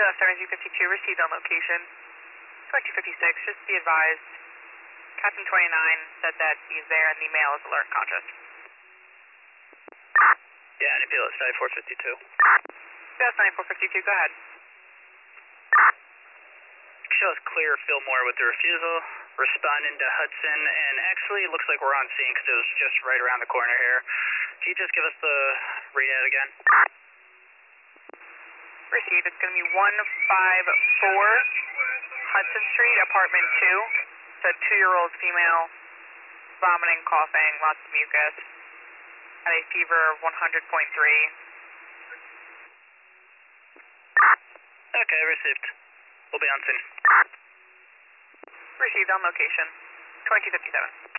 1752 received on location. 2256, just be advised. Captain 29 said that he's there and the male is alert conscious. Yeah, NAPL is 9452. Yes, 9452, go ahead. Shows clear Fillmore with the refusal. Responding to Hudson, and actually it looks like we're on scene because it was just right around the corner here. Can you just give us the readout again? Received, it's going to be 154 Hudson Street, apartment 2. It's a 2-year-old female, vomiting, coughing, lots of mucus, at a fever of 100.3. Okay, received. We'll be on scene. Received on location, 2257.